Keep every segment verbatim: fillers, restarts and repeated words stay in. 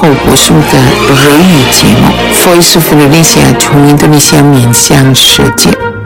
口播出的俄语节目 Voice of Indonesia 从印度尼西亚面向世界。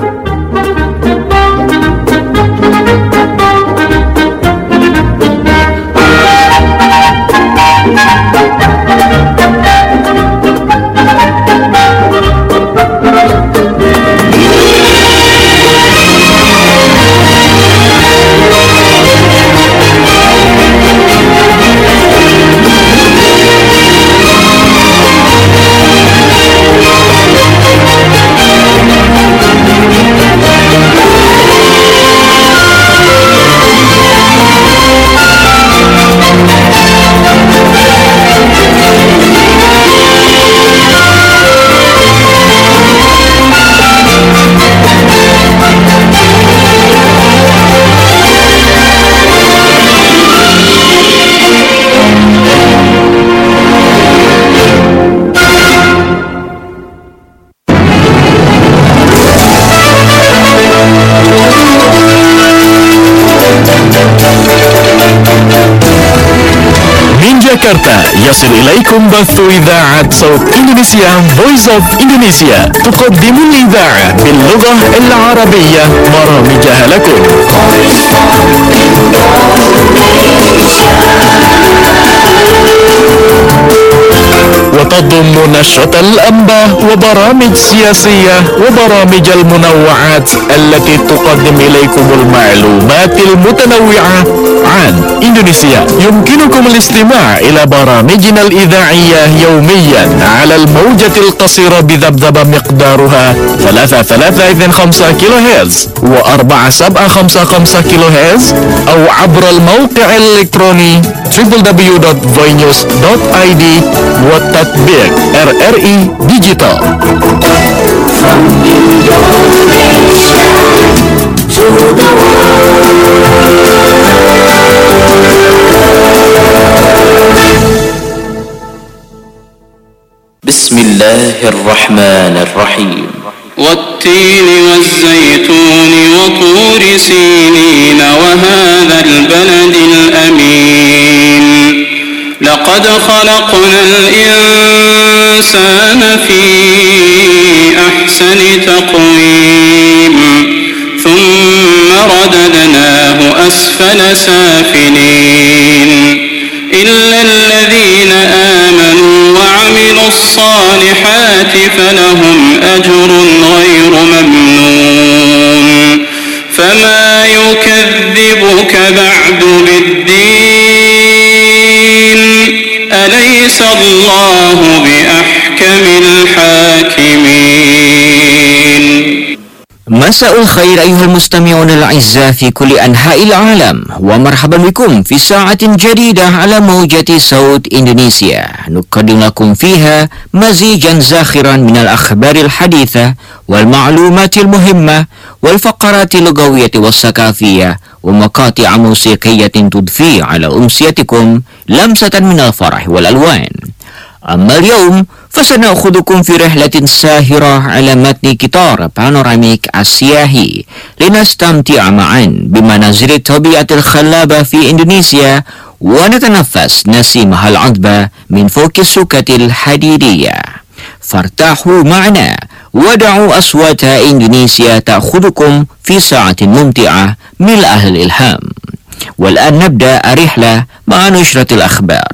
جاكرتا يصل إليكم بث إذاعة صوت إندونيسيا Voice of Indonesia تقدم الإذاعة باللغة العربية برامجها لكم. وتضم نشرة الأنباء وبرامج سياسية وبرامج المنوعات التي تقدم إليكم المعلومات المتنوعة عن إندونيسيا. يمكنكم الاستماع إلى برامجنا الإذاعية يوميا على الموجة القصيرة بذبذبة مقدارها ثلاثة ثلاثة اثنين خمسة كيلو هرتز وأربعة سبعة خمسة خمسة كيلو هرتز أو عبر الموقع الإلكتروني دبليو دبليو دبليو دوت voinews دوت آي دي وتطبيق R R I Digital. From Indonesia to the بسم الله الرحمن الرحيم. والتين والزيتون وطور سينين وهذا البلد الأمين لقد خلقنا الإنسان في أحسن تقويم ثم رددناه أسفل سافلين إلا الذين آمنوا وعملوا الصالحات فلهم أجر غير ممنون فما يكذبك بعد بالدين أليس الله بأحكم الحاكمين. مساء الخير أيها المستمعون الأعزاء في كل أنحاء العالم ومرحبا بكم في ساعة جديدة على موجة صوت إندونيسيا نقدم لكم فيها مزيجا زاخرا من الأخبار الحديثة والمعلومات المهمة والفقرات اللغوية والثقافية ومقاطع موسيقية تضفي على أمسيتكم لمسة من الفرح والألوان. أما اليوم فسنأخذكم في رحلة ساهرة على متن قطار بانوراميك السياحي لنستمتع معا بمناظر الطبيعة الخلابة في إندونيسيا ونتنفس نسيمها العذبة من فوق السكة الحديدية. فارتاحوا معنا ودعوا أصوات إندونيسيا تأخذكم في ساعة ممتعة ملأها الإلهام. والآن نبدأ الرحلة مع نشرة الأخبار.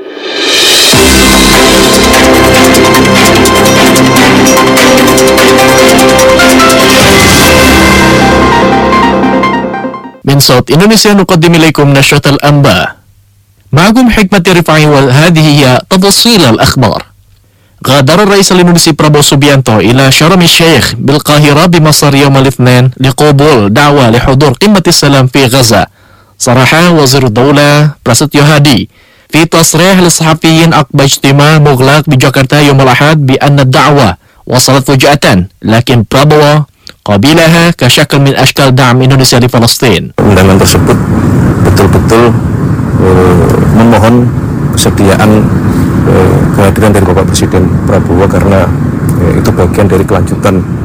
من صوت إندونيسيا نقدم إليكم نشرة الأنباء. معكم حكمة رفاعي وهذه هي تفاصيل الأخبار. غادر الرئيس الإندونيسي برابو سوبيانتو إلى شرم الشيخ بالقاهرة بمصر يوم الاثنين لقبول دعوة لحضور قمة السلام في غزة. صرح وزير الدولة براستيو هادي في تصريح للصحفيين عقب اجتماع مغلق بجاكرتا يوم الأحد بأن الدعوة وصلت فجأة لكن برابو قبلها كشكل من أشكال دعم Indonesia di Palestina. Undangan tersebut betul-betul uh, memohon kesediaan uh, kehadiran dari Bapak Presiden Prabowo karena uh, itu bagian dari kelanjutan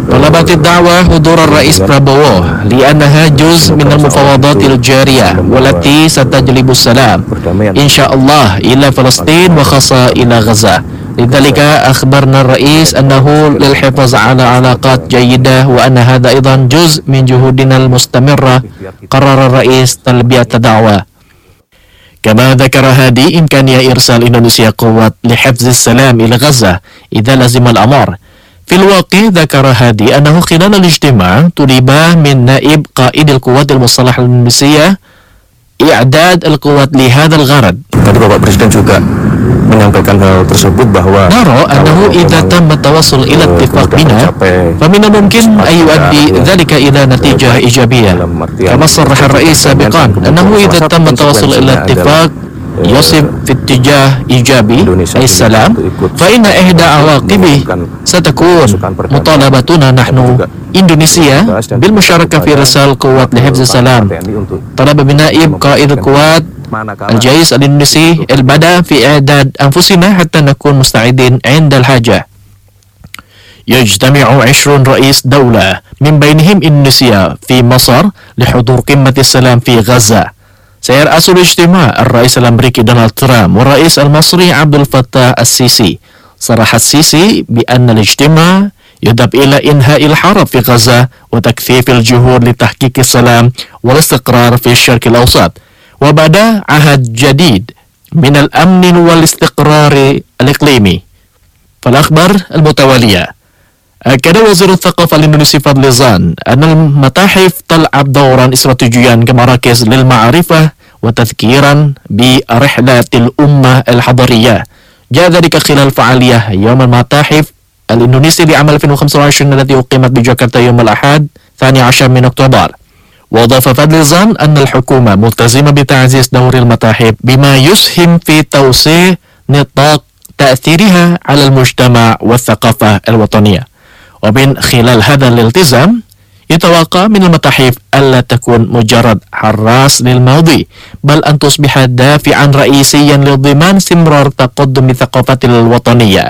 طلبت الدعوة حضور الرئيس برابوو لأنها جزء من المفاوضات الجارية والتي ستجلب السلام إن شاء الله إلى فلسطين وخاصة إلى غزة. لذلك أخبرنا الرئيس أنه للحفاظ على علاقات جيدة وأن هذا أيضا جزء من جهودنا المستمرة. قرر الرئيس تلبية الدعوة. كما ذكر هادي إمكانية إرسال إندونيسيا قوات لحفظ السلام إلى غزة إذا لزم الأمر. في الواقع ذكر هادي أنه خلال الاجتماع طلب من نائب قائد القوات المسلحة الإندونيسية إعداد القوات لهذا الغرض. Tadi Bapak Presiden juga menyampaikan hal tersebut bahwa نرى أنه إذا تم التوصل إلى اتفاق بنا فمن الممكن أن يؤدي ذلك إلى نتيجة إيجابية. كما صرح الرئيس سابقا أنه إذا تم التوصل إلى اتفاق يصب في اتجاه إيجابي أي السلام فإن إحدى عواقبه ستكون مطالبتنا نحن إندونيسيا بالمشاركة في إرسال قوات لحفظ السلام. طلب من نائب قائد القوات الجيش الإندونيسي البدء في إعداد أنفسنا حتى نكون مستعدين عند الحاجة. يجتمع عشرون رئيس دولة من بينهم إندونيسيا في مصر لحضور قمة السلام في غزة. سيرأس الاجتماع الرئيس الأمريكي دونالد ترامب والرئيس المصري عبد الفتاح السيسي. صرح السيسي بأن الاجتماع يهدف إلى إنهاء الحرب في غزة وتكثيف الجهود لتحقيق السلام والاستقرار في الشرق الأوسط وبدأ عهد جديد من الأمن والاستقرار الإقليمي. فالأخبار المتوالية. أكد وزير الثقافة الإندونيسي فضل زان أن المتاحف تلعب دورا استراتيجيا كمراكز للمعرفة وتذكيرا برحلة الأمة الحضارية. جاء ذلك خلال فعالية يوم المتاحف الإندونيسي لعام ألفين وخمسة وعشرين التي أقيمت بجاكرتا يوم الأحد الثاني عشر من أكتوبر. وأضاف فضل زان أن الحكومة ملتزمة بتعزيز دور المتاحف بما يسهم في توسيع نطاق تأثيرها على المجتمع والثقافة الوطنية. ومن خلال هذا الالتزام يتوقع من المتاحف ألا تكون مجرد حراس للماضي بل أن تصبح دافعا رئيسيا لضمان استمرار تقدم الثقافة الوطنية.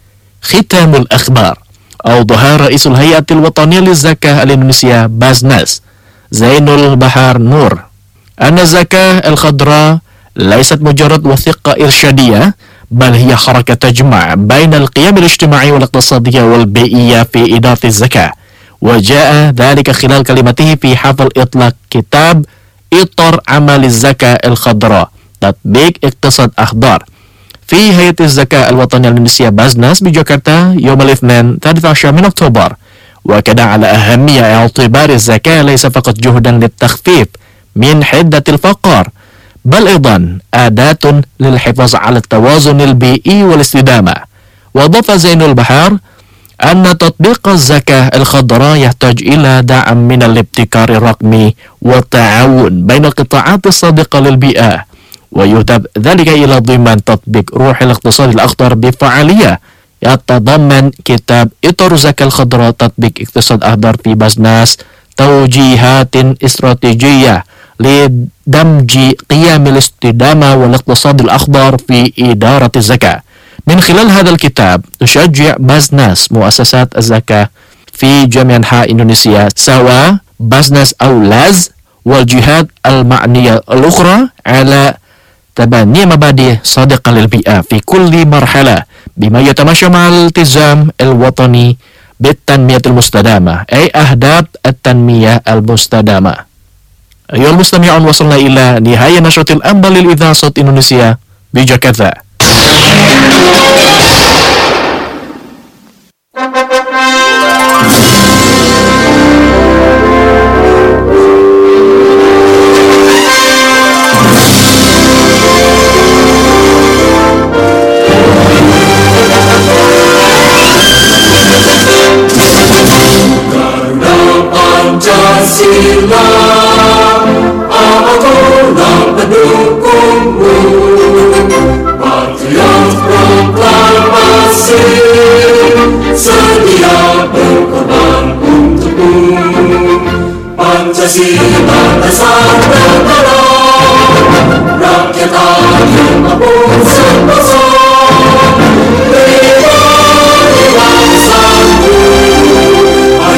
ختام الأخبار. أوضح رئيس الهيئة الوطنية للزكاة الإندونيسية بازناس زين البحر نور أن الزكاة الخضراء ليست مجرد وثيقة إرشادية بل هي حركة تجمع بين القيم الاجتماعية والاقتصادية والبيئية في إدارة الزكاة. وجاء ذلك خلال كلمته في حفل إطلاق كتاب إطار عمل الزكاة الخضراء تطبيق اقتصاد أخضر في هيئة الزكاة الوطنية الإندونيسية بازناس بجاكرتا يوم الاثنين الثالث عشر من أكتوبر. وأكد على أهمية اعتبار الزكاة ليس فقط جهدا للتخفيف من حدة الفقر بل أيضا أداة للحفاظ على التوازن البيئي والاستدامة. وأضاف زين البحر أن تطبيق الزكاة الخضراء يحتاج إلى دعم من الابتكار الرقمي والتعاون بين القطاعات الصادقة للبيئة ويهدف ذلك إلى ضمان تطبيق روح الاقتصاد الأخضر بفعالية. يتضمن كتاب إطار الزكاة الخضراء تطبيق اقتصاد أخضر في بازناس توجيهات استراتيجية لدمج قيم الاستدامة والاقتصاد الأخضر في إدارة الزكاة. من خلال هذا الكتاب تشجع بازناس مؤسسات الزكاة في جميع أنحاء إندونيسيا سواء بازناس أو لاز والجهات المعنية الأخرى على تبني مبادئ صادقة للبيئة في كل مرحلة بما يتماشى مع الالتزام الوطني بالتنمية المستدامة أي أهداف التنمية المستدامة. أيها المستمعون وصلنا إلى نهاية نشرة الأنباء للإذاعة صوت إندونيسيا بجاكرتا. Pancasila, Agona pendukungmu, Patriot Proklamasi, sedia berkorban untukmu. Pancasila dasar negara, rakyat adil mampu sentosa, berikan bangsaku.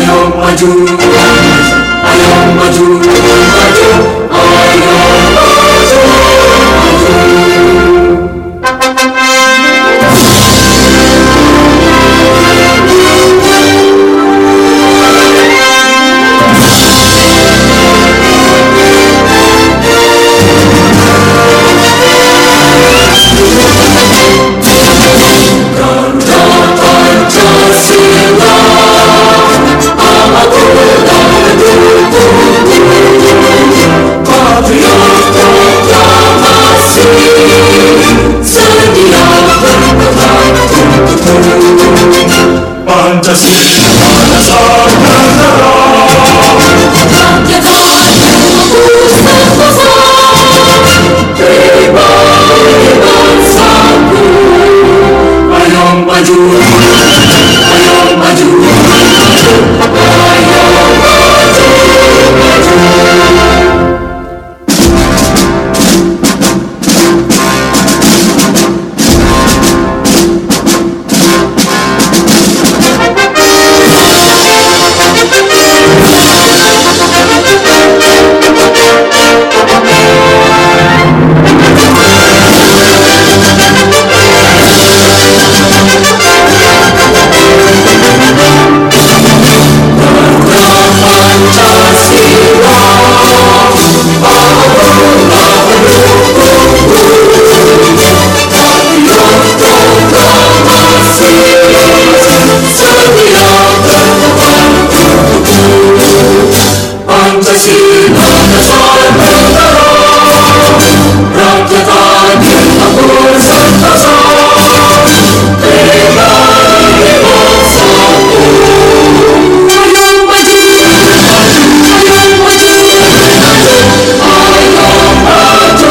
ayo maju, ayo maju, maju. Pancasila dasar negara, rakyat adil makmur sentosa, bela bangsa. Ayo maju, ayo maju, ayo maju.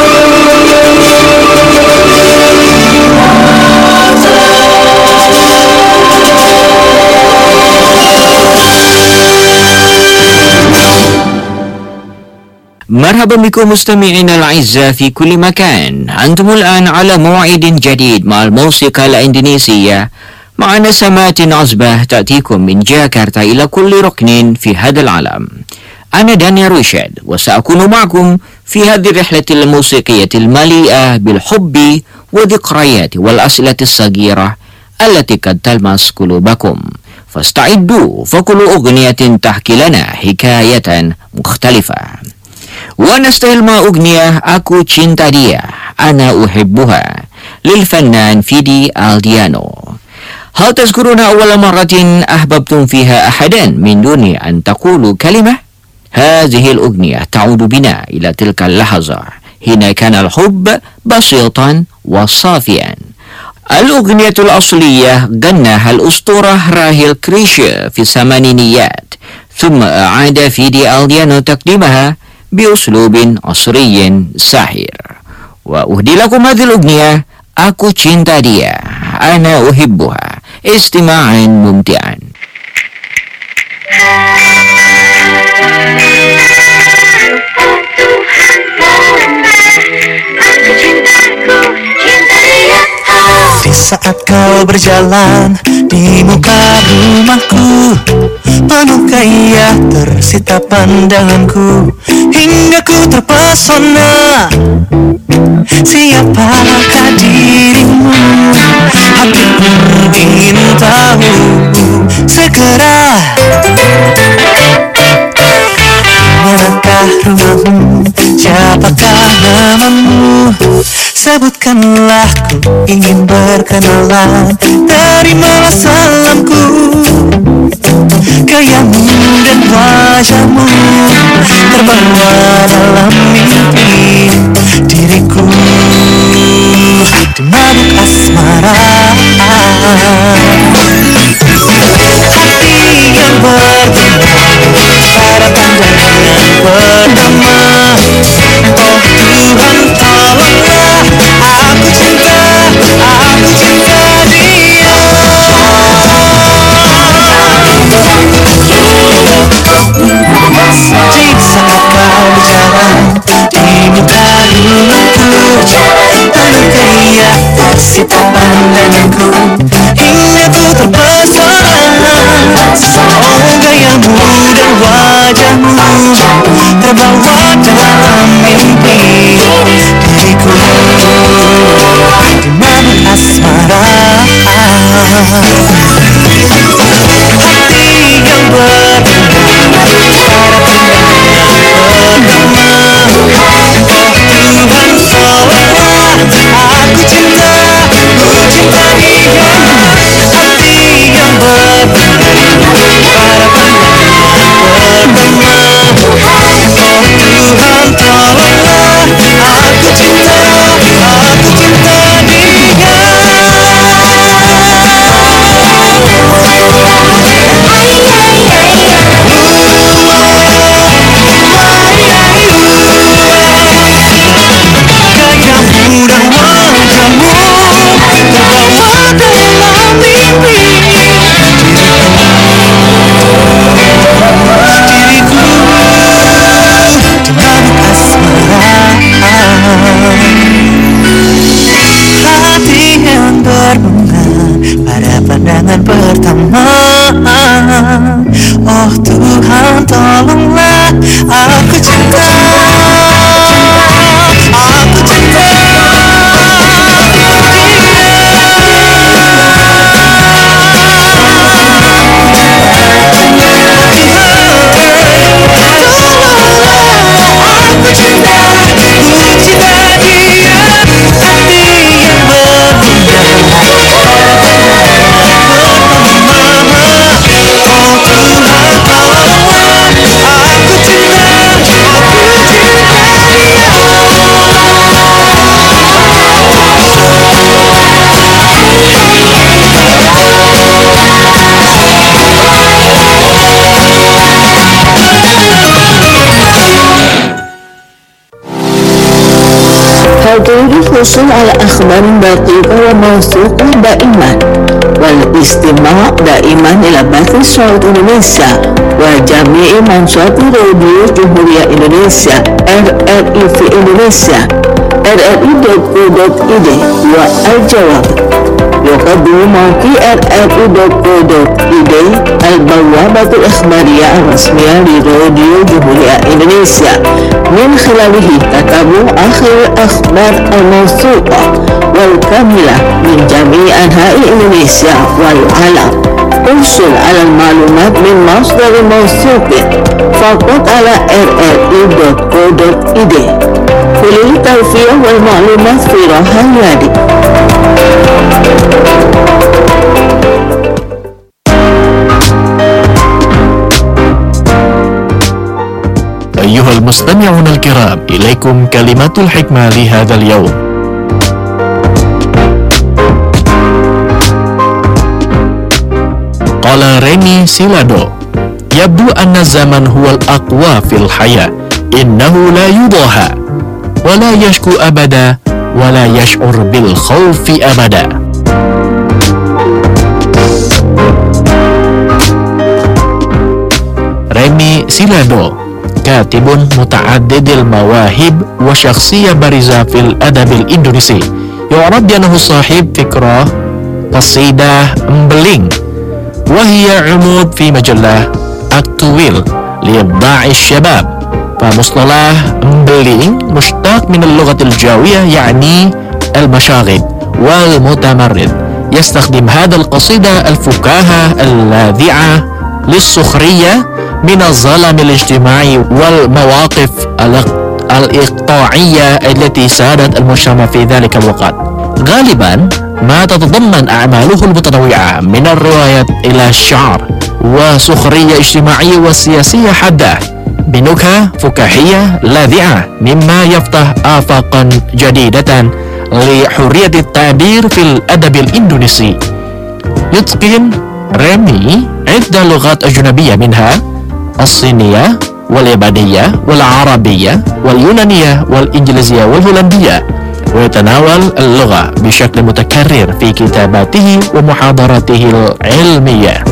مرحبا بكم مستمعينا الأعزاء في كل مكان. أنتم الآن على موعد جديد مع الموسيقى الإندونيسية مع نسمات عذبة تأتيكم من جاكرتا إلى كل ركن في هذا العالم. أنا دانيال رويشد وسأكون معكم في هذه الرحلة الموسيقية المليئة بالحب وذكريات والأسئلة الصغيرة التي قد تلمس قلوبكم. فاستعدوا فكل أغنية تحكي لنا حكاية مختلفة. ونستهل مع أغنية أكو cinta dia أنا أحبها للفنان فيدي ألديانو. هل تذكرون أول مرة أحببتم فيها أحدا من دون أن تقولوا كلمة؟ هذه الأغنية تعود بنا إلى تلك اللحظة حين كان الحب بسيطا وصافيا. الأغنية الأصلية غناها الأسطورة راهيل كريشر في الثمانينيات، ثم أعاد فيدي ألديانو تقديمها بأسلوب عصري ساحر. وأهدي لكم هذه الأغنية أكو cinta dia أنا أحبها استماعا ممتعا. Di saat kau berjalan di muka rumahku, penuh gairah tersita pandanganku, hingga ku terpesona. Siapakah dirimu? Hatiku ingin tahu segera. Manakah rumahmu? Siapakah namamu? Sebutkanlah, ku ingin berkenalan. Terimalah salamku, gayamu dan wajahmu terbawa dalam mimpi diriku di mabuk asmara. Hati yang bergema pada pandangan pertama. Oh Tuhan, tolonglah, aku cinta, aku cinta dia. Di saat kau berjalan di muka rumahku, penuh gairah tersita pandanganku, hingga ku terpesona. Oh gayamu dan wajahmu terbawa dalam mimpi diriku di mabuk asmara. Hati yang bergema pada pandangan pertama. Oh Tuhan, tolonglah, aku cinta, ku cinta dia. Hati yang bergema pada pandangan pertama. Oh Tuhan, tolonglah, aku cinta, aku cinta dia. pada pandangan pertama. Oh Tuhan, tolonglah aku cinta, aku cinta. حضور الحصول على أخبار دقيقة وموثوقة دائما والاستماع دائما إلى بث صوت إندونيسيا وجميع منصات راديو جمهورية إندونيسيا R R I في إندونيسيا R R I dot co dot I D. والجواب يقدم موقع R R I dot co dot I D البوابة الإخبارية الرسمية لراديو جمهورية إندونيسيا. من خلاله تتابع آخر الأخبار الموثوقة والكاملة من جميع أنحاء إندونيسيا والعالم. احصل على المعلومات من مصدر موثوق فقط على R R I dot co dot I D. كل التوفيق والمعلومات في راحة يدي. أيها المستمعون الكرام، إليكم كلمات الحكمة لهذا اليوم. قال ريمي سيلادو: يبدو أن الزمن هو الأقوى في الحياة، إنه لا يضاهى ولا يشكو أبدا ولا يشعر بالخوف أبدا. ريمي سيلادو كاتب متعدد المواهب وشخصية بارزة في الأدب الإندونيسي، يعرف بأنه صاحب فكرة قصيدة مبلينغ، وهي عمود في مجلة أكتويل لإبداع الشباب. فمصطلح مبلينغ مشتق من اللغة الجاوية يعني المشاغب والمتمرد. يستخدم هذا القصيدة الفكاهة اللاذعة للسخرية من الظلم الاجتماعي والمواقف الإقطاعية التي سادت المجتمع في ذلك الوقت. غالبا ما تتضمن أعماله المتنوعة من الروايات إلى الشعر وسخرية اجتماعية وسياسية حادة بنكهة فكاهية لاذعة، مما يفتح آفاقا جديدة لحرية التعبير في الأدب الإندونيسي. يتقن ريمي عدة لغات أجنبية منها الصينية واليابانية والعربية واليونانية والإنجليزية والهولندية، ويتناول اللغة بشكل متكرر في كتاباته ومحاضراته العلمية.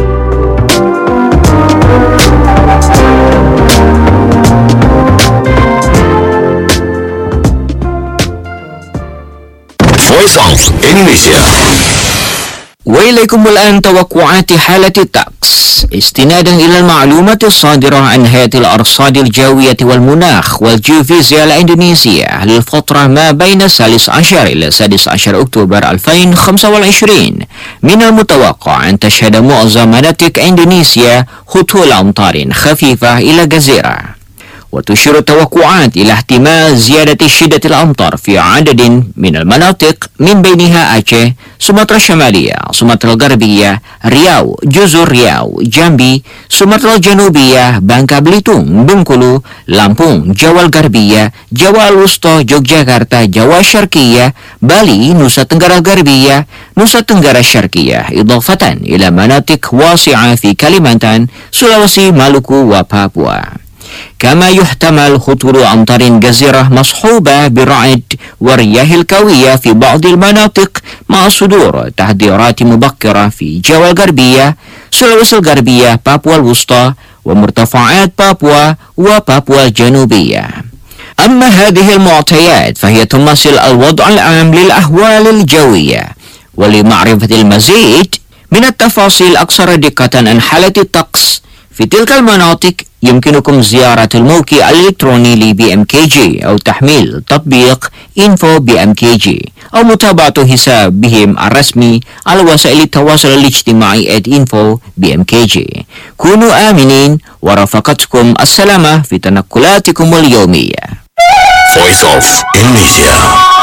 Voice of Indonesia. وإليكم الآن توقعات حالة الطقس استنادا إلى المعلومات الصادرة عن هيئة الأرصاد الجوية والمناخ والجيوفيزياء الإندونيسية للفترة ما بين الثالث عشر إلى السادس عشر أكتوبر ألفين وخمسة وعشرين. من المتوقع أن تشهد معظم مناطق إندونيسيا هطول أمطار خفيفة إلى جزيرة، وتشير التوقعات إلى احتمال زيادة شدة الأمطار في عدد من المناطق من بينها أعشى، سومطرة الشمالية، سومطرة الغربية، رياو، جزر رياو، جامبي، سومطرة الجنوبية، بانكا بليتونغ، بنكولو، لامبونغ، جاوا الغربية، جاوا الوسطى، يوغياكارتا، جاوا الشرقية، بالي، نوسا تنغرا الغربية، نوسا تنغرا الشرقية، إضافة إلى مناطق واسعة في كاليمانتان، سولاوسي، مالوكو وبابوا. كما يحتمل هطول أمطار جزيرة مصحوبة برعد والرياح القوية في بعض المناطق، مع صدور تحذيرات مبكرة في جاوا الغربية، سلويس الغربية، بابوا الوسطى، ومرتفعات بابوا وبابوا الجنوبية. أما هذه المعطيات فهي تمثل الوضع العام للأحوال الجوية، ولمعرفة المزيد من التفاصيل أكثر دقة عن حالة الطقس في تلك المناطق يمكنكم زيارة الموقع الإلكتروني ل بي إم كي جي أو تحميل تطبيق إنفو بي إم كي جي أو متابعة حسابهم الرسمي على وسائل التواصل الاجتماعي at info بي إم كي جي. كونوا آمنين ورفقتكم السلامة في تنقلاتكم اليومية. Voice of Indonesia.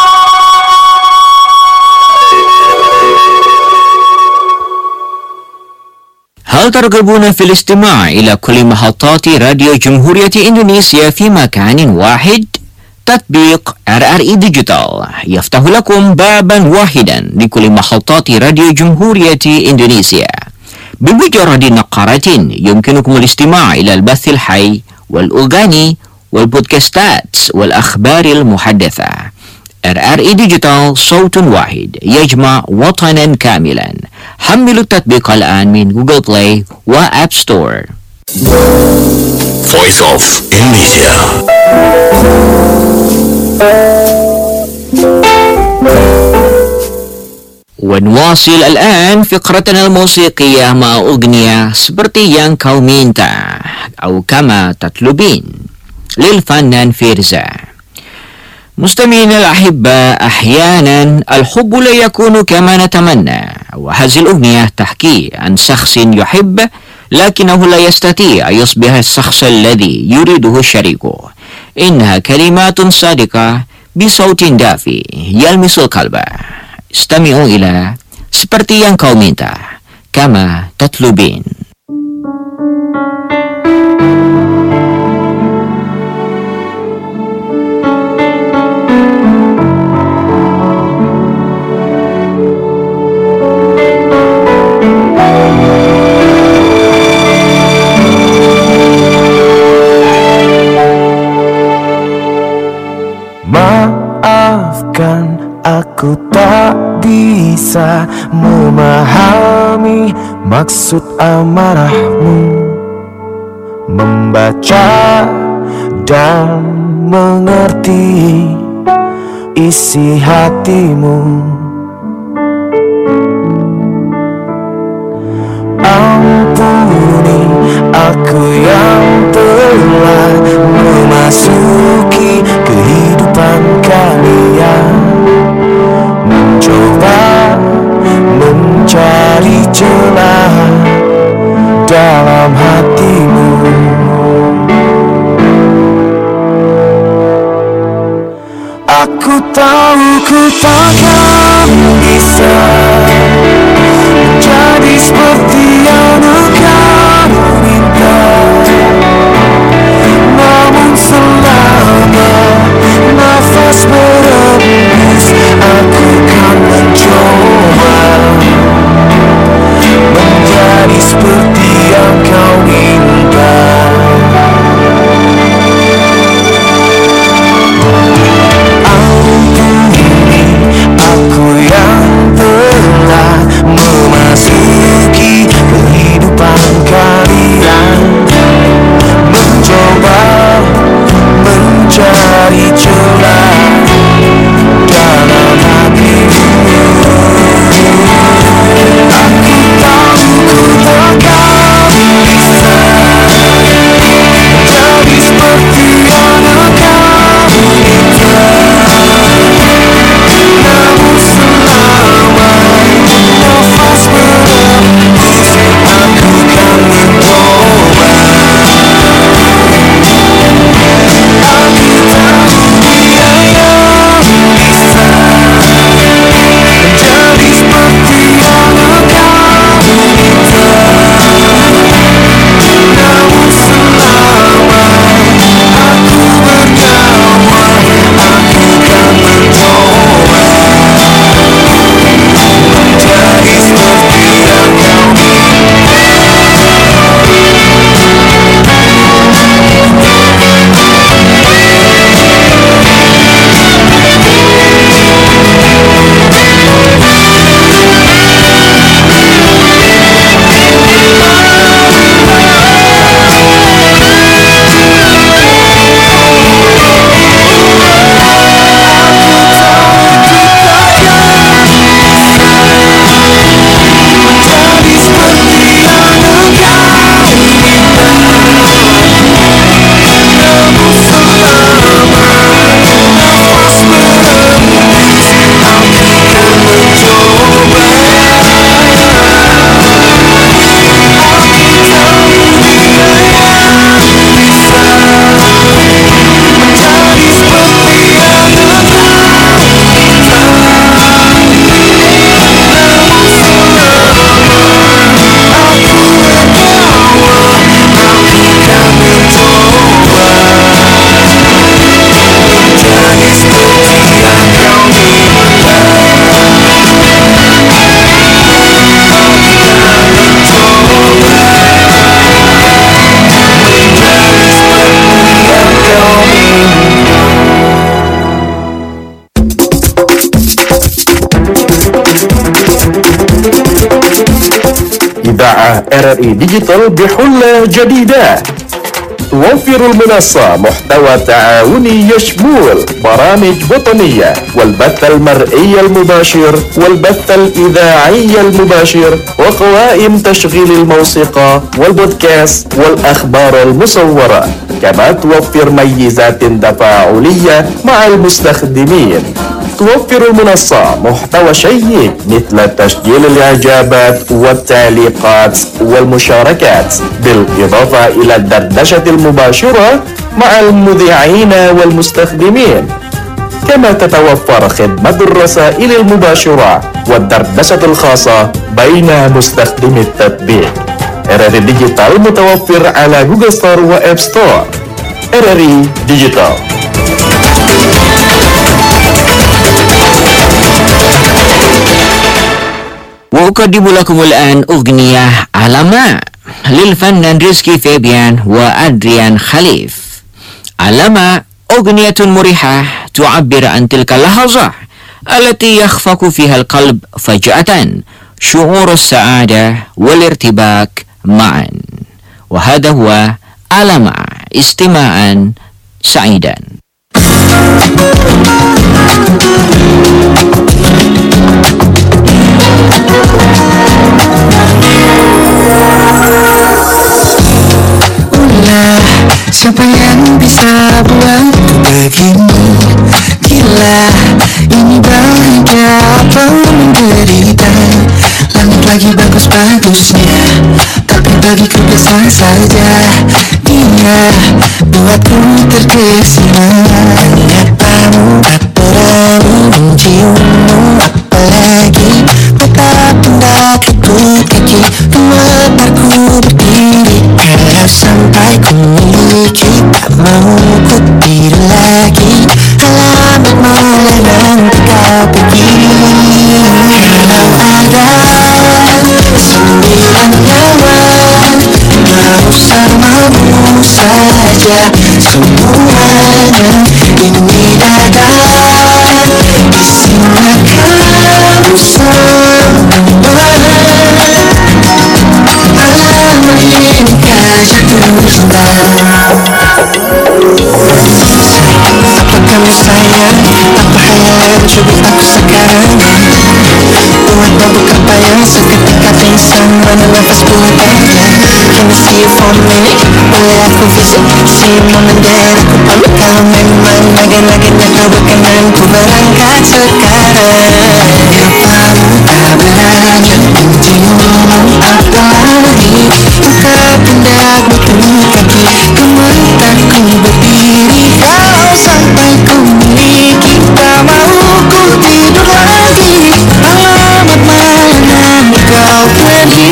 هل ترغبون في الاستماع إلى كل محطات راديو جمهورية إندونيسيا في مكان واحد؟ تطبيق آر آر إي ديجيتال يفتح لكم بابا واحدا لكل محطات راديو جمهورية إندونيسيا. بمجرد نقرة يمكنكم الاستماع إلى البث الحي والأغاني والبودكاستات والأخبار المحدثة. آر آر إي ديجيتال صوت واحد يجمع وطنا كاملا. حملوا التطبيق الآن من جوجل بلاي وآب ستور. Voice of Indonesia. ونواصل الآن فقرتنا الموسيقية مع أغنية seperti yang kau minta أو كما تطلبين للفنان فيرزا. مستمعينا الأحباء، أحيانا الحب لا يكون كما نتمنى، وهذه الأغنية تحكي عن شخص يحب لكنه لا يستطيع أن يصبح الشخص الذي يريده شريكه. إنها كلمات صادقة بصوت دافئ يلمس القلب. استمعوا إلى seperti yang kau minta كما تطلبين. Maafkan, aku tak bisa memahami maksud amarahmu, membaca dan mengerti isi hatimu. Ampuni aku yang telah memasuki kehidupan kalian, mencoba mencari celah dalam hatimu. Aku tahu ku takkan bisa menjadi seperti yang engkau minta, namun selama nafas berhembus aku kan mencoba menjadi seperti yang kau minta. Ampuni aku yang R R I Digital بحلة جديدة. توفر المنصة محتوى تعاوني يشمل برامج وطنية والبث المرئي المباشر والبث الإذاعي المباشر وقوائم تشغيل الموسيقى والبودكاست والأخبار المصورة. كما توفر ميزات تفاعلية مع المستخدمين. توفر المنصة محتوى شيق مثل تسجيل الإعجابات والتعليقات والمشاركات، بالإضافة إلى الدردشة المباشرة مع المذيعين والمستخدمين. كما تتوفر خدمة الرسائل المباشرة والدردشة الخاصة بين مستخدمي التطبيق. R R I Digital متوفر على جوجل ستور وآب ستور. R R I Digital. وأقدم لكم الآن أغنية علامة للفنان رزقي فابيان وأدريان خليف. علامة أغنية مريحة تعبر عن تلك اللحظة التي يخفق فيها القلب فجأة شعور السعادة والارتباك معا. وهذا هو علامة. استماعا سعيدا. Ulah, siapa yang bisa buatku begini? Gila, ini bahagia apa menderita? Langit lagi bagus-bagusnya, tapi bagiku biasa saja. Dia buatku terkesima. Menyatamu, tak berani menciummu, apalagi tetap hendak ikut kaki. Mataku berdiri, kalau sampai ku miliki, tak mau ku tidur lagi. Alamat mulai nanti kau pergi. Kalau ada sembilan nyawa mau samamu saja, semuanya ini dada isinya kamu semua. Alamat ini kan jatuh cinta. Apa kamu sayang? Apa hayalan cubit aku sekarang? Buat mabuk apa yang seketika pingsan, mana nafas buatannya? Can I see you for a minute? Boleh aku visit? Si momen dan aku pamit. Kalau memang naga-naganya kau berkenan, ku berangkat sekarang. Kamu tak beranjak menciummu, apalagi ungkap hendak bertemu kaki. Ke mataku berdiri, kalau sampai ku miliki, tak mau ku tidur lagi. Alamat mana kau pergi?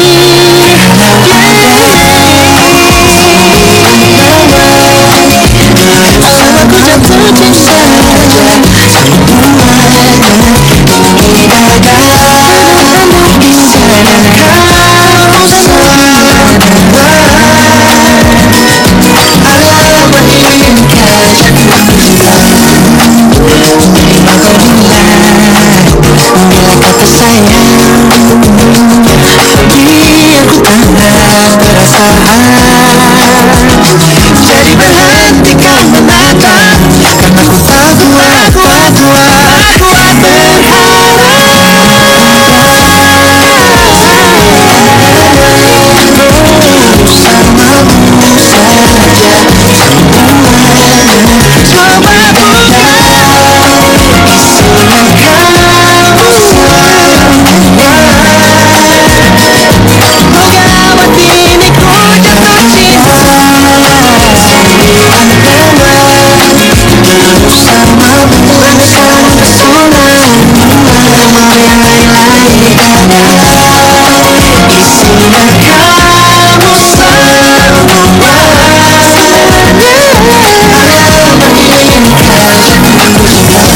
Sama ku jatuh cinta saja, semuanya ini dada di sana kau semua. Alamat ini kan jatuh cinta. Apabila bila kata sayang, biarku tanpa perasaan. Jadi berhentikan menatap, karena ku tak kuat, kuat, kuat, kuat berharap. Bersamamu saja, semuanya coba buka, isinya kamu semua. Moga ini ku jatuh cinta. Bersamamu akan pesona, mau yang lain-lain ada. Isinya kamu semua. Alamat ini kan jatuh cinta.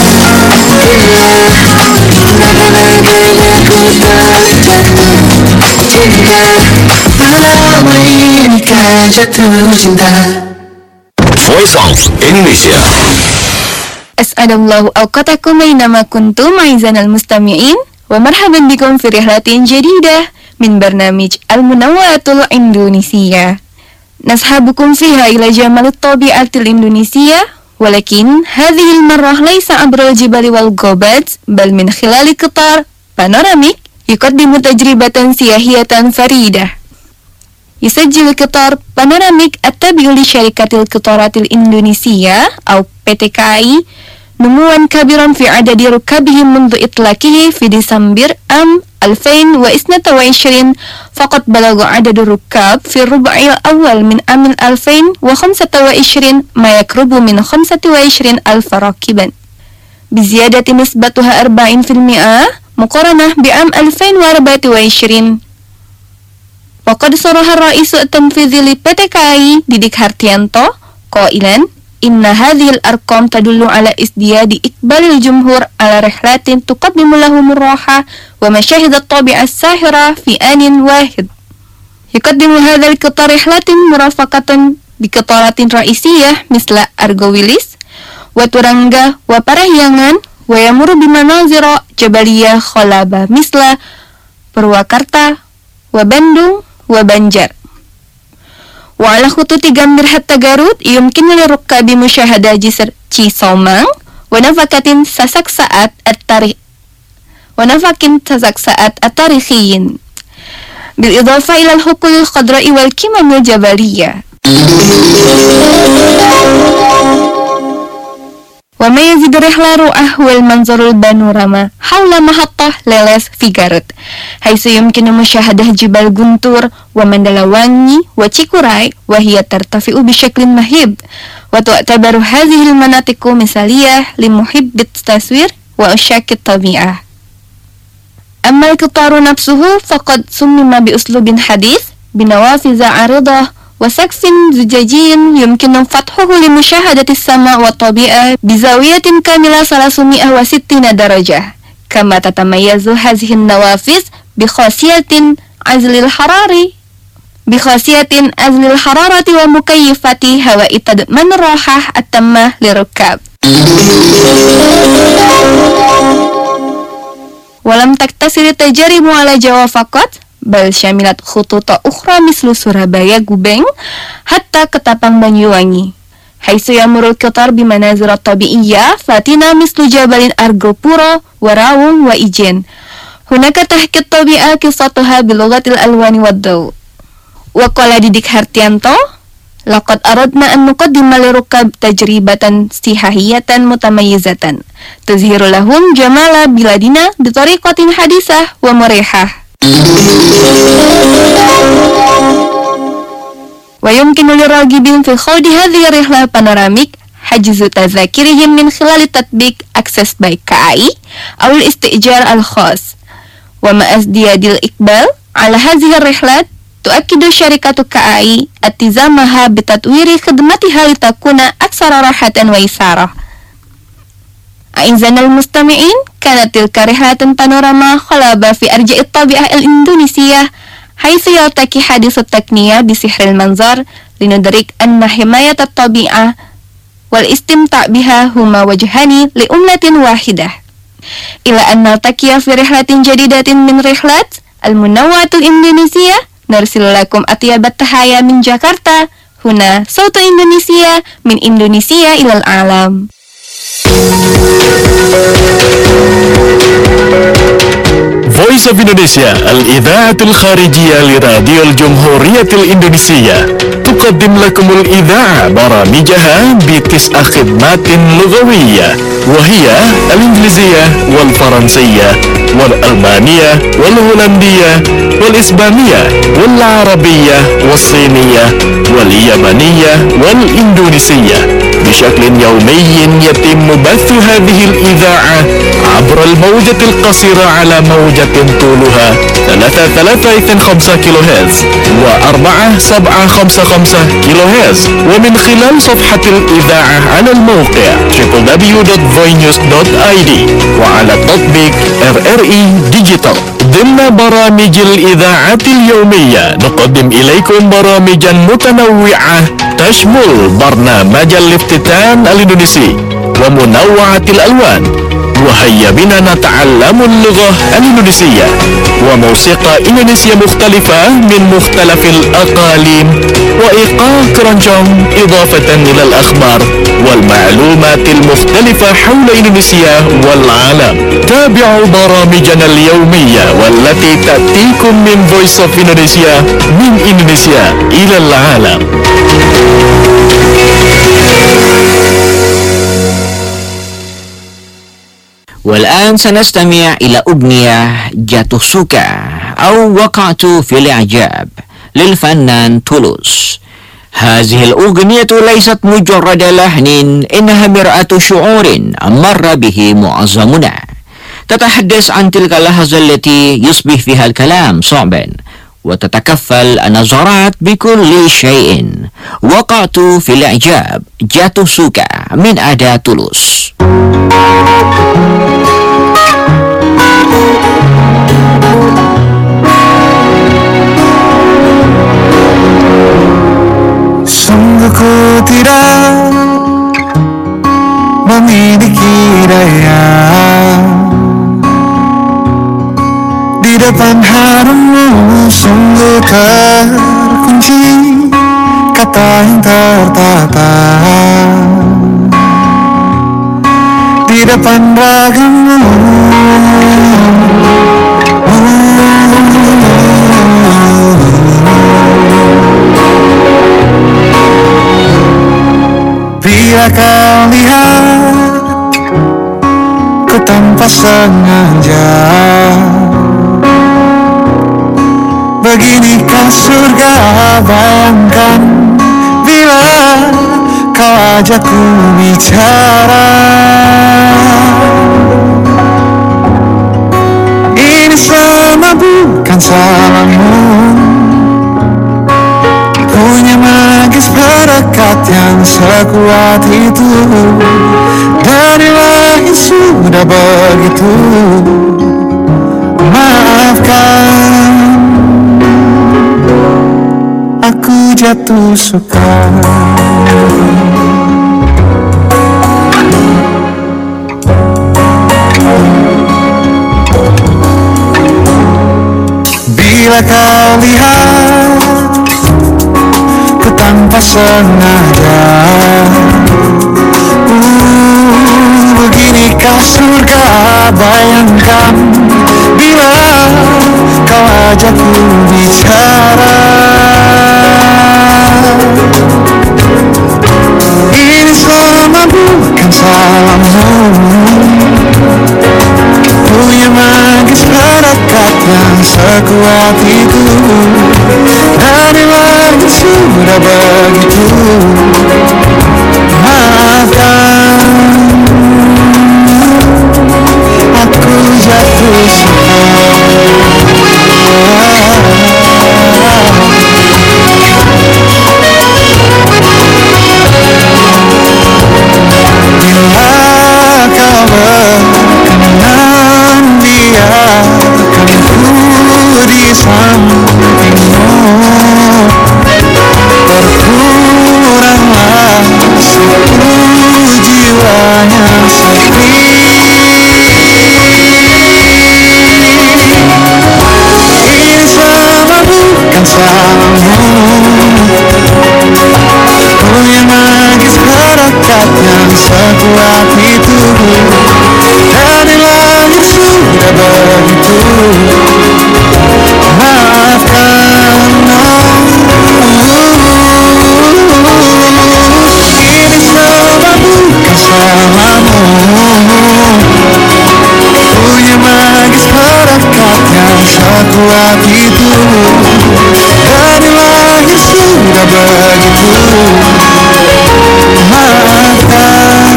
Naga-naganya ku terjatuh cinta. Alamat ini kan jatuh cinta. Voice of Indonesia. As'adallahu awqatakum bainama kuntum aizanal mustami'in wa marhaban bikum fi rihlatin jadidah من برنامج المنوعات الإندونيسية. نسحبكم فيها إلى جمال الطبيعة الإندونيسية، ولكن هذه المرة ليس عبر الجبال والغابات، بل من خلال قطار بانوراميك يقدم تجربة سياحية فريدة. يسجل قطار بانوراميك التابع لشركة القطارات الإندونيسية أو بي تي كي آي نموا كبيرا في عدد ركابه منذ إطلاقه في ديسمبر عام ألفين واثنين وعشرين، فقد بلغ عدد الركاب في الربع الأول من عام ألفين وخمسة وعشرين ما يقرب من خمسة وعشرين ألف راكبا، بزيادة نسبتها أربعين بالمئة مقارنة بعام ألفين وأربعة وعشرين. وقد صرح الرئيس التنفيذي ل بي تي كي آي ديديك هارتيانتو قائلا إن هذه الأرقام تدل على ازدياد إقبال الجمهور على رحلات تقدم لهم الراحة ومشاهد الطبيعة الساحرة في آن واحد. يقدم هذا القطار رحلات مرافقة بقطارات رئيسية مثل أرغويليس وتورانغا وبارahyangan، ويمر بمناظر جبلية خلابة مثل Purwakarta وبندung وبنجر. وعلى خطوط جمبر حتى جارود يمكن للركاب مشاهدة جسر تشيسومانغ ونفق ساسكسات التاريخ ونفق ساسكسات التاريخيين، بالإضافة إلى الحقول الخضراء والكمم الجبلية. وما يزيد الرحلة روعة هو المنظر البانوراما حول محطة ليليس في جارود، حيث يمكن مشاهدة جبال جنتور ومندلوانgi وتشيكوراي وهي ترتفع بشكل مهيب، وتعتبر هذه المناطق مثالية لمحب التصوير وعشاق الطبيعة. أما القطار نفسه فقد صمم بأسلوب حديث بنوافذ عريضة وسقف زجاجي يمكن فتحه لمشاهدة السماء والطبيعة بزاوية كاملة ثلاثمائة وستين درجة، كما تتميز هذه النوافذ بخاصية عزل الحرارة بخاصية عزل الحرارة ومكيفات هواء تضمن الراحة التامة للركاب. ولم تقتصر التجارب على جاوا فقط، bal syamilat khututa ukhra mislu Surabaya Gubeng hatta Ketapang Banyuwangi, haitsu yamurul qitar bimanazir tabi'iyya fatina mislu Jabalin Argopuro wa Rawung wa Ijen. Hunaka tahqiq tabi'a qissatuha bilughatil alwani wad-daw. Wa qala Didik Hartianto, laqad aradna an nuqaddima lirukab tajribatan sihahiyatan mutamayyizatan tuzhiru lahum jamala biladina bitariqatin hadisah wa marihah. ويمكن للراغبين في خوض هذه الرحلة البانوراميك حجز تذاكرهم من خلال تطبيق Access by كي آي أو الاستئجار الخاص. ومع ازدياد الإقبال على هذه الرحلات تؤكد شركة كي آي التزامها بتطوير خدمتها لتكون أكثر راحة ويسارة. أعزائنا المستمعين، كانت تلك رحلة بانوراما خلابة في أرجاء الطبيعة الإندونيسية، حيث يلتقي حديث التقنية بسحر المنظر لندرك أن حماية الطبيعة والاستمتاع بها هما وجهان لأملة واحدة. إلى أن نلتقي في رحلة جديدة من رحلات المنوعات الإندونيسية، نرسل لكم أطيب التحايا من جاكرتا. هنا صوت إندونيسيا، من إندونيسيا إلى العالم. Voice of Indonesia الإذاعة الخارجية لراديو الجمهورية الإندونيسية تقدم لكم الإذاعة برامجها بتسع خدمات لغوية، وهي الإنجليزية والفرنسية والألمانية والهولندية والإسبانية والعربية والصينية واليابانية والإندونيسية. بشكل يومي يتم بث هذه الإذاعة عبر الموجة القصيرة على موجة طولها ثلاثة ثلاثة اثنين خمسة كيلو هرتز وأربعة سبعة خمسة خمسة كيلو هرتز، ومن خلال صفحة الإذاعة على الموقع دبليو دبليو دبليو دوت فوي نيوز دوت آي دي وعلى تطبيق آر آر إي ديجيتال. ضمن برامج الإذاعة اليومية نقدم إليكم برامجا متنوعة تشمل برنامج الافتتان الإندونيسي ومنوعة الألوان، وهيا بنا نتعلم اللغة الإندونيسية. وموسيقى إندونيسية مختلفة من مختلف الأقاليم وإيقاع كرونجونج إضافة إلى الأخبار والمعلومات المختلفة حول إندونيسيا والعالم. تابعوا برامجنا اليومية والتي تأتيكم من Voice of Indonesia من إندونيسيا إلى العالم. والآن سنستمع إلى أغنية جاتو سوكا أو وقعت في الإعجاب للفنان تولوس. هذه الأغنية ليست مجرد لحن، إنها مرآة شعور مر به معظمنا. تتحدث عن تلك اللحظة التي يصبح فيها الكلام صعبا وتتكفل النظرات بكل شيء. وقعت في الإعجاب جاتو سوكا من أداة تولوس. Sungguh ku tidak memiliki daya di depan harummu, sungguh terkunci kata yang tertata di depan ragamu. Bila kau lihat ku tanpa sengaja, beginikah surga, bayangkan bila kau ajakku bicara. Ini semua bukan salahmu, punya magis berkat yang sekuat itu. Dari lahir sudah begitu, maafkan aku jatuh suka. Bila kau lihat ku tanpa sengaja, uh, beginikah surga, bayangkan bila kau ajakku bicara. Ini semua bukan salahmu, punya magis berkat yang sekuat itu. Dari langit sudah begitu, maafkan aku jatuh suka. Bila kau berkenan, biarkan ku di sampingmu. Berkuranglah suku jiwa yang sepi. Ini semua bukan salahmu, punya magis berkat yang sekuat itu. Dari langit sudah begitu, maafkan ini semua bukan salahmu, punya magis berkat yang sekuat itu. Dari lahir sudah begitu, maafkan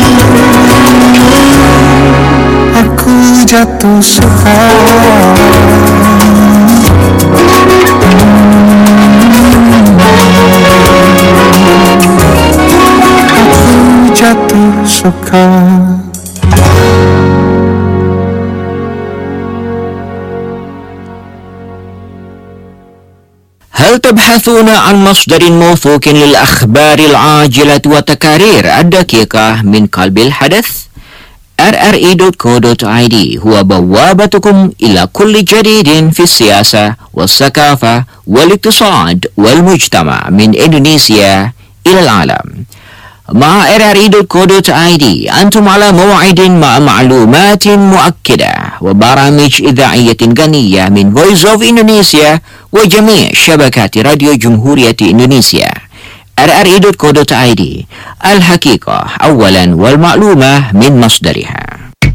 aku jatuh suka. Aku jatuh suka. هل تبحثون عن مصدر موثوق للأخبار العاجلة وتقارير الدقيقة من قلب الحدث؟ آر آر إي دوت كو دوت آي دي هو بوابتكم إلى كل جديد في السياسة والثقافة والاقتصاد والمجتمع من إندونيسيا إلى العالم. مع آر آر إي دوت كو دوت آي دي أنتم على موعد مع معلومات مؤكدة وبرامج إذاعية غنية من Voice of Indonesia وجميع شبكات راديو جمهورية إندونيسيا. آر آر إي دوت كو دوت آي دي الحقيقة أولا والمعلومة من مصدرها.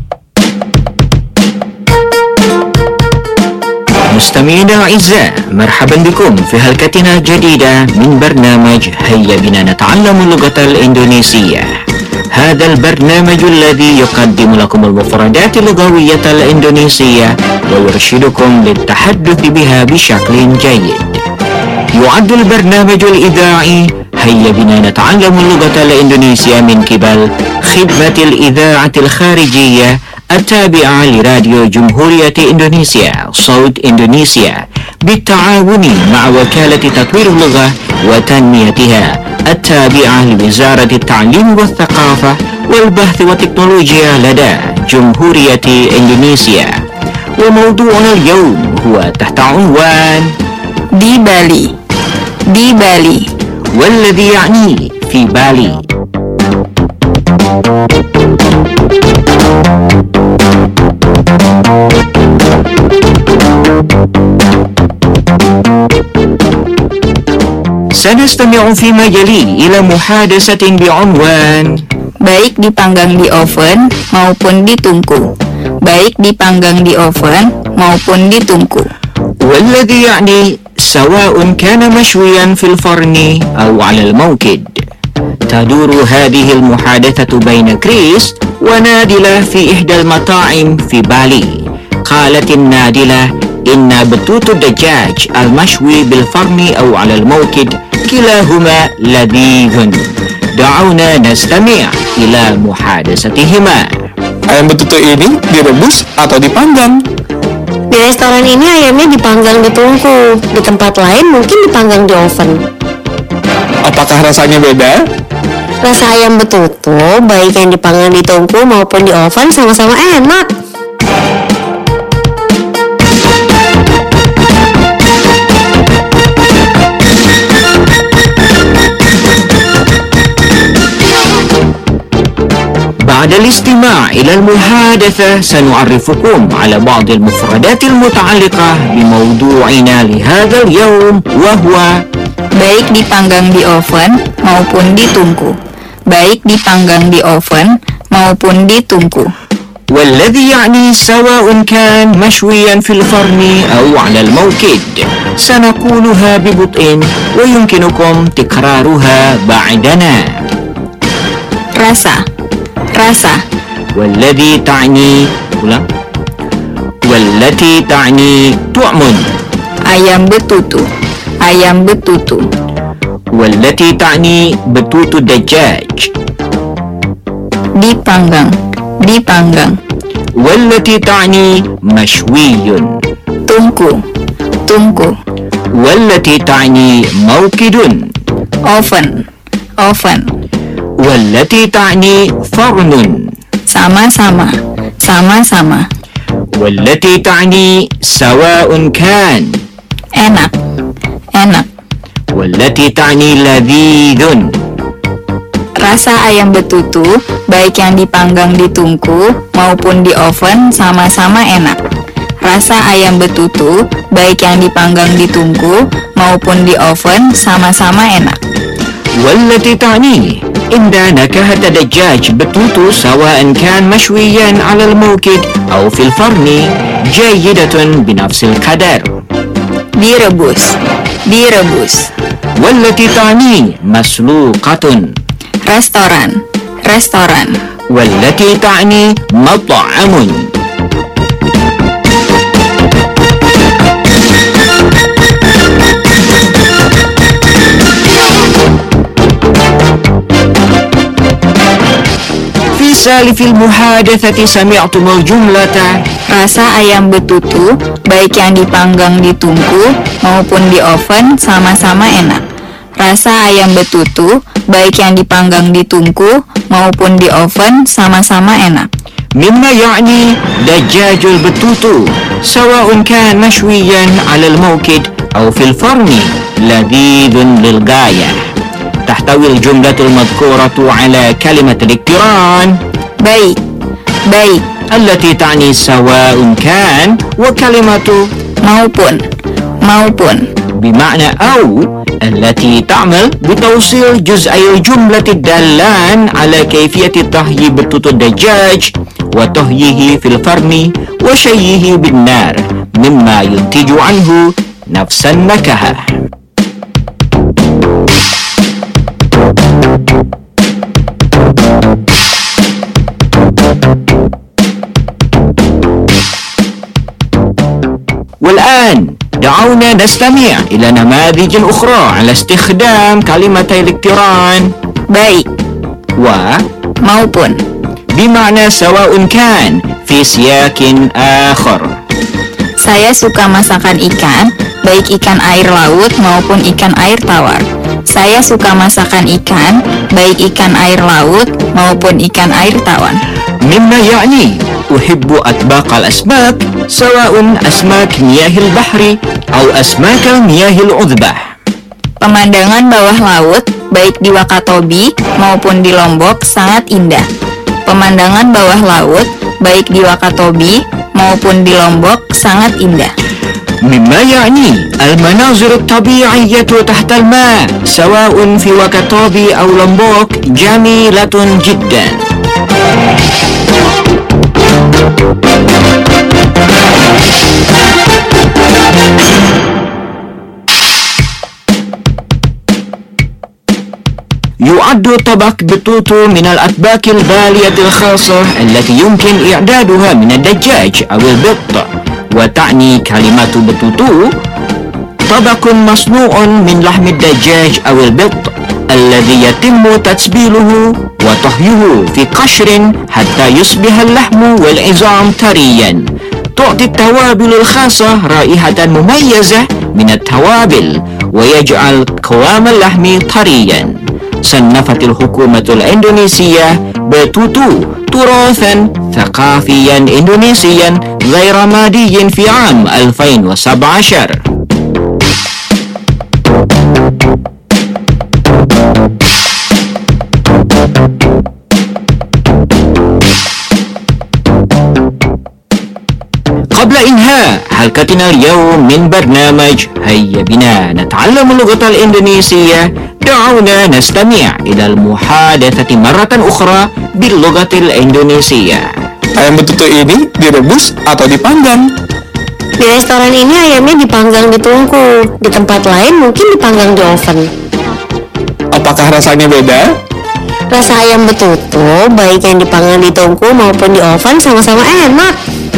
مستمعينا الأعزاء، مرحبا بكم في حلقتنا الجديدة من برنامج هيا بنا نتعلم اللغة الإندونيسية. هذا البرنامج الذي يقدم لكم المفردات اللغوية الإندونيسية ويرشدكم للتحدث بها بشكل جيد. يعد البرنامج الإذاعي هيا بنا نتعلم اللغة الإندونيسية من قبل خدمة الإذاعة الخارجية التابعة لراديو جمهورية إندونيسيا صوت إندونيسيا بالتعاون مع وكالة تطوير اللغة وتنميتها التابعة لوزارة التعليم والثقافة والبحث والتكنولوجيا لدى جمهورية إندونيسيا. وموضوعنا اليوم هو تحت عنوان di Bali. Di Bali. والذي يعني في بالي. سنستمع فيما يلي إلى محادثة بعنوان baik dipanggang di oven maupun ditungku. Baik dipanggang di oven maupun ditungku. والذي يعني سواء كان مشويا في الفرن أو على الموقد. تدور هذه المحادثة بين كريس ونادلة في إحدى المطاعم في بالي. قالت النادلة إن بطوط الدجاج المشوي بالفرن أو على الموقد كلاهما لذيذ. دعونا نستمع إلى محادثتهما. Ayam betutu ini direbus atau dipanggang? Di restoran ini ayamnya dipanggang di tungku, di tempat lain mungkin dipanggang di oven. Apakah rasanya beda? Rasa ayam betutu baik yang dipanggang di tungku maupun di oven sama-sama enak. بعد الاستماع إلى المحادثة سنعرفكم على بعض المفردات المتعلقة بموضوعنا لهذا اليوم وهو baik dipanggang di oven maupun ditungku. Baik dipanggang di oven maupun ditungku. والذي يعني سواء كان مشويا في الفرن أو على الموقد. سنقولها ببطء ويمكنكم تكرارها بعدنا. rasa rasa والذي تعني والتي تعني طعم. ayam betutu ayam betutu. والتي تعني بطوط الدجاج. dipanggang dipanggang. والتي تعني مشوي. tungku tungku. والتي تعني موقد. oven oven. والتي تعني فرن. sama-sama sama-sama. والتي تعني سواء كان. enak enak. والتي تعني لذيذ. Rasa ayam betutu baik yang dipanggang di tungku maupun di oven sama-sama enak. Rasa ayam betutu baik yang dipanggang di tungku maupun di oven sama-sama enak. والتي تعني إن نكهة الدجاج بطوط سواء كان مشويا على الموقد أو في الفرن جيدة بنفس القدر. direbus direbus. والتي تعني مسلوقة. restoran restoran. والتي تعني مطعم. في سالف المحادثة سمعتم الجملة rasa ayam betutu baik yang dipanggang di tungku maupun di oven sama-sama enak. Rasa ayam betutu baik yang dipanggang di tungku maupun di oven sama-sama enak. مما يعني دجاج البتوتو سواء كان مشويا على الموقد أو في الفرن لذيذ للغاية. تحتوي الجملة المذكورة على كلمة الاقتران baik, baik التي تعني سواء كان وكلمة maupun, maupun بمعنى أو التي تعمل بتوصيل جزئي الجملة الدالان على كيفية طهي بتوتو الدجاج وطهيه في الفرن وشيه بالنار مما ينتج عنه نفس النكهة. والآن دعونا نستمع إلى نماذج أخرى على استخدام كلمتي الاقتران baik و maupun. بمعنى سواء كان في سياق آخر. Saya suka masakan ikan, baik ikan air laut maupun ikan air tawar. Saya suka masakan ikan, baik ikan air laut maupun ikan air tawar. مما يعني أحب أطباق الأسماك سواء أسماك مياه البحر أو أسماك المياه العذبة. Pemandangan bawah laut, baik di Wakatobi maupun di Lombok, sangat indah. Pemandangan bawah laut, baik di Wakatobi maupun di Lombok, sangat indah. مما يعني المناظر الطبيعية تحت الماء سواء في وكتوبي أو لومبوك جميلة جدا. يعد طبق بتوتو من الأطباق الغالية الخاصة التي يمكن إعدادها من الدجاج أو البط. وتعني كلمة بتوتو طبق مصنوع من لحم الدجاج أو البط الذي يتم تتبيله وطهيه في قشر حتى يصبح اللحم والعظام طريا. تعطي التوابل الخاصة رائحة مميزة من التوابل ويجعل قوام اللحم طريا. صنفت الحكومة الإندونيسية بتوتو تراثا ثقافيا إندونيسيا غير مادي في عام ألفين وسبعة عشر. قبل إنهاء حلقتنا اليوم من برنامج هيا بنا نتعلم اللغة الإندونيسية، دعونا نستمع إلى المحادثة مرة أخرى باللغة الإندونيسية. Ayam betutu ini direbus atau dipanggang? Di restoran ini ayamnya dipanggang di tungku, di tempat lain mungkin dipanggang di oven. Apakah rasanya beda? Rasa ayam betutu, baik yang dipanggang di tungku maupun di oven, sama-sama enak.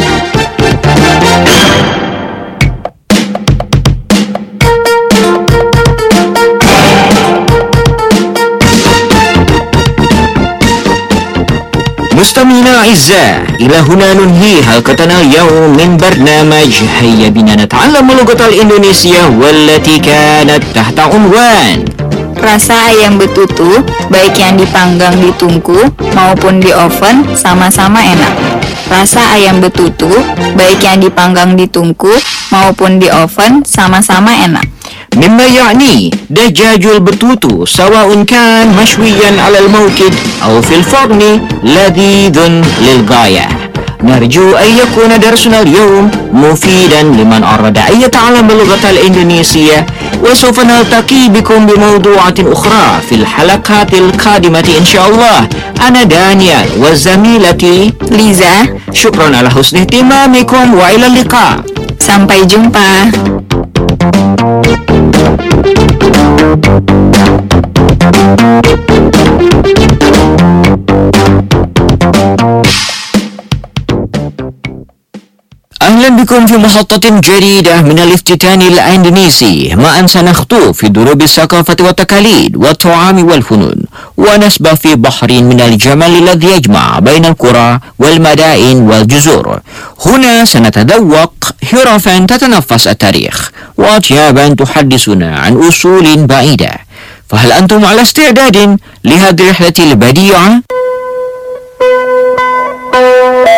مستمعينا الأعزاء، إلى هنا ننهي حلقتنا اليوم من برنامج هيا بنا نتعلم اللغة الإندونيسية والتي كانت تحت عنوان Rasa ayam betutu, baik yang dipanggang di tungku maupun di oven, sama-sama enak. Rasa ayam betutu, baik yang dipanggang di tungku maupun di oven, sama-sama enak. مما يعني دجاج البتوتو سواء كان مشويا على الموقد أو في الفرن لذيذ للغاية. نرجو أن يكون درسنا اليوم مفيدا لمن أراد أن يتعلم اللغة الإندونيسية، وسوف نلتقي بكم بموضوعات أخرى في الحلقات القادمة إن شاء الله. أنا دانيال وزميلتي Liza, شكرا على حسن اهتمامكم وإلى اللقاء. sampai jumpa. أهلا بكم في محطة جديدة من الافتتان الإندونيسي، معا سنخطو في دروب الثقافة والتقاليد والطعام والفنون، ونسبح في بحر من الجمال الذي يجمع بين القرى والمدائن والجزر. هنا سنتذوق حرفا تتنفس التاريخ وأطيابا تحدثنا عن أصول بعيدة. فهل أنتم على استعداد لهذه الرحلة البديعة؟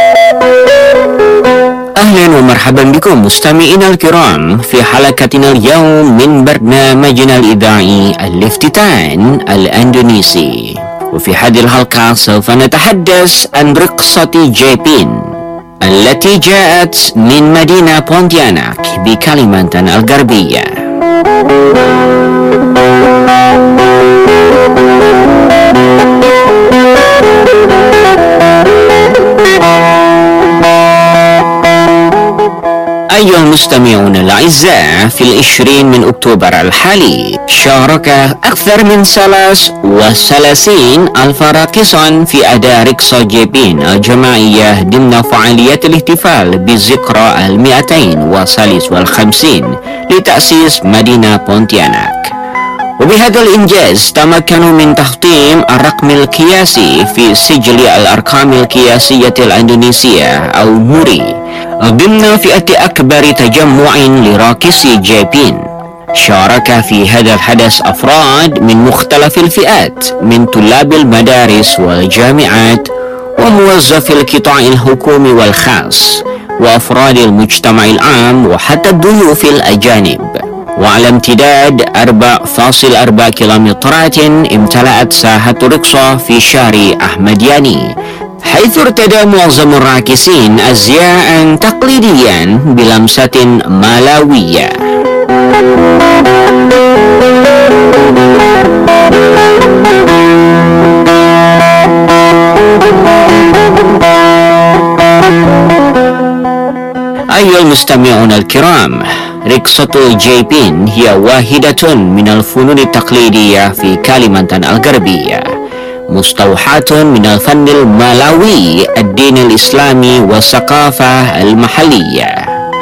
أهلا ومرحبا بكم مستمعينا الكرام في حلقتنا اليوم من برنامجنا الإذاعي الافتتان الأندونيسي. وفي هذه الحلقة سوف نتحدث عن رقصة جيبين التي جاءت من مدينة بونتياناك بكاليمانتان الغربية. أيها المستمعون الأعزاء، في العشرين من أكتوبر الحالي شارك أكثر من ثلاث وثلاثين ألف راقص في أداء رقصة جيبين الجماعية ضمن فعاليات الاحتفال بذكرى المئتين والثالث والخمسين لتأسيس مدينة بونتياناك. وبهذا الإنجاز تمكنوا من تحطيم الرقم القياسي في سجل الأرقام القياسية الإندونيسية أو موري ضمن فئة أكبر تجمع لراقصي جيبين. شارك في هذا الحدث أفراد من مختلف الفئات من طلاب المدارس والجامعات وموظفي القطاع الحكومي والخاص وأفراد المجتمع العام وحتى الضيوف الأجانب. وعلى امتداد أربعة فاصلة أربعة كيلومترات امتلأت ساحة رقصة في شارع أحمد ياني، حيث ارتدى معظم الراقصين أزياء تقليديا بلمسة مالاوية. أيها المستمعون الكرام، رقصة جيبين هي واحدة من الفنون التقليدية في كاليمانتان الغربية، مستوحاة من الفن المالاوي، الدين الإسلامي والثقافة المحلية.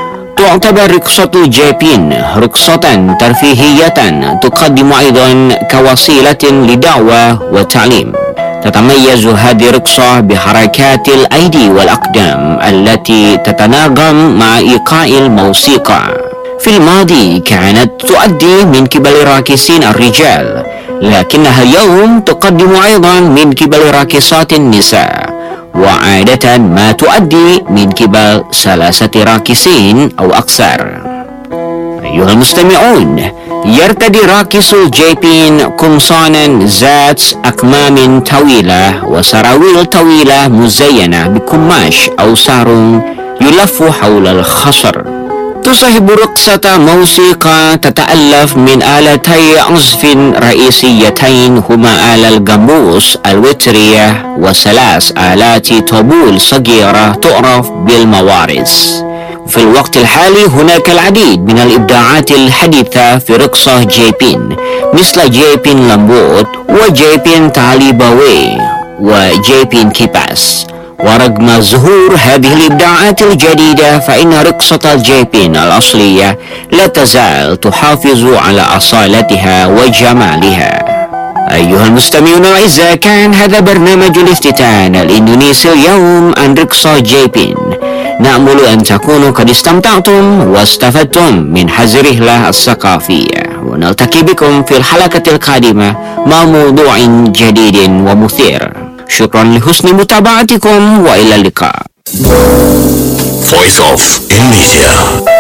تعتبر رقصة جيبين رقصة ترفيهية تقدم أيضا كوسيلة لدعوة وتعليم. تتميز هذه الرقصة بحركات الأيدي والأقدام التي تتناغم مع إيقاع الموسيقى. في الماضي كانت تؤدي من قبل راقصين الرجال، لكنها اليوم تقدم أيضا من قبل راقصات النساء، وعادة ما تؤدي من قبل ثلاثة راقصين أو أكثر. أيها المستمعون، يرتدي راقص الجيبين قمصانا ذات أكمام طويلة وسراويل طويلة مزينة بقماش أو سارون يلف حول الخصر. تصاحب رقصة موسيقى تتألف من آلتي عزف رئيسيتين هما آلة الجامبوس الوترية وثلاث آلات طبول صغيرة تعرف بالموارث. في الوقت الحالي هناك العديد من الإبداعات الحديثة في رقصة جيبين، مثل جيبين لامبوت وجيبين تاليباوي وجيبين كيباس. ورغم ظهور هذه الإبداعات الجديدة فإن رقصة الجيبين الأصلية لا تزال تحافظ على أصالتها وجمالها. أيها المستمعون الأعزاء، كان هذا برنامج الافتتان الإندونيسي اليوم عن رقصة جيبين. نأمل أن تكونوا قد استمتعتم واستفدتم من هذه الرحلة الثقافية، ونلتقي بكم في الحلقة القادمة مع موضوع جديد ومثير. شكرا لحسن متابعتكم وإلى اللقاء. Voice of Indonesia.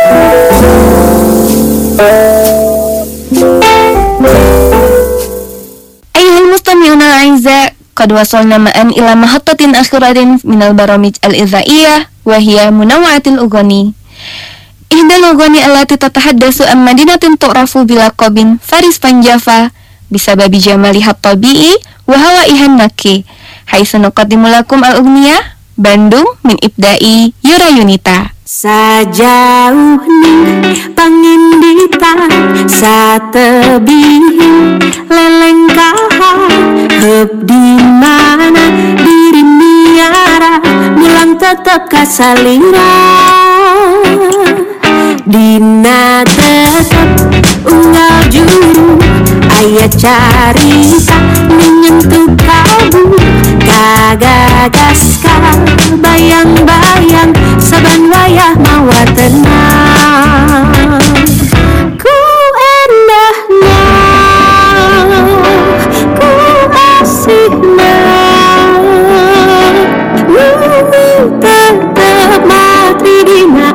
أيها المستمعون الأعزاء، قد وصلنا معا إلى محطة أخيرة من البرامج الإذاعية وهي منوعة الأغاني. إحدى الأغاني التي تتحدث عن مدينة تعرف بلقب فارس بانجافا بسبب جمالها الطبيعي وهوائها النقي، حيث نقدم لكم الأغنية Bandung من إبداع Yura Yunita. Sajauh ning panginditan satebih lelengkahan heb di mana diri miara mulang tetep kasalira dina tetep unggal juru aya carita menyentuh kalbu kagagas bayang-bayang saban wayah mawa tenang ku endahna ku asihna bumi tetep mati dina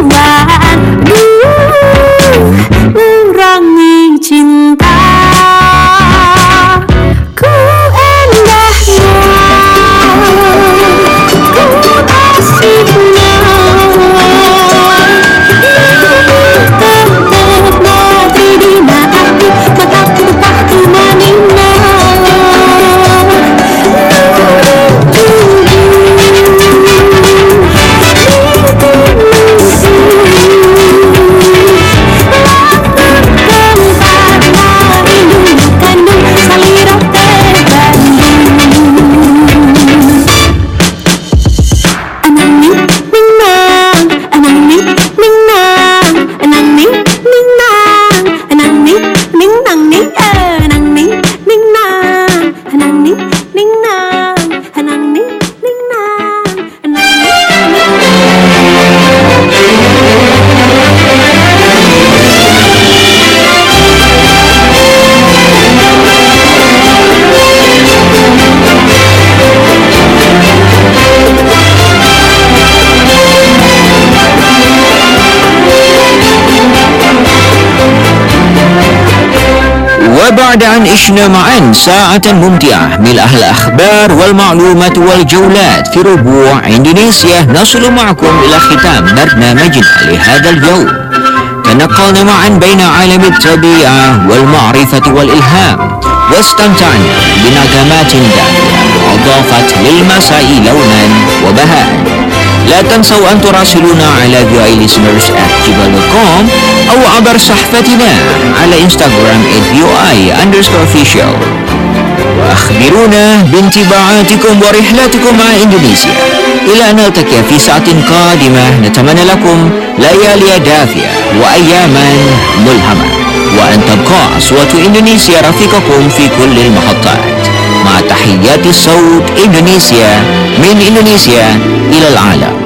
Tuhan. Duh, urangi cinta ku indahnya, ku asiknya. Tetap mati di mataku, mataku patu manina. وبعد أن عشنا معا ساعة ممتعة من أهل الأخبار والمعلومات والجولات في ربوع إندونيسيا، نصل معكم إلى ختام برنامجنا لهذا اليوم. تنقلنا معا بين عالم الطبيعة والمعرفة والإلهام، واستمتعنا بنغمات دافئة أضافت للمساء لونا وبهاء. لا تنسوا أن تراسلونا على في اي listeners at gmail dot com أو عبر صفحتنا على انستغرام at في اي underscore official. وأخبرونا بانطباعاتكم ورحلاتكم مع إندونيسيا. إلى أن نلتقي في ساعة قادمة، نتمنى لكم ليالي دافئة وأياما ملهمة، وأن تبقى أصوات إندونيسيا رفيقكم في كل المحطات. مع تحيات صوت إندونيسيا من إندونيسيا إلى العالم.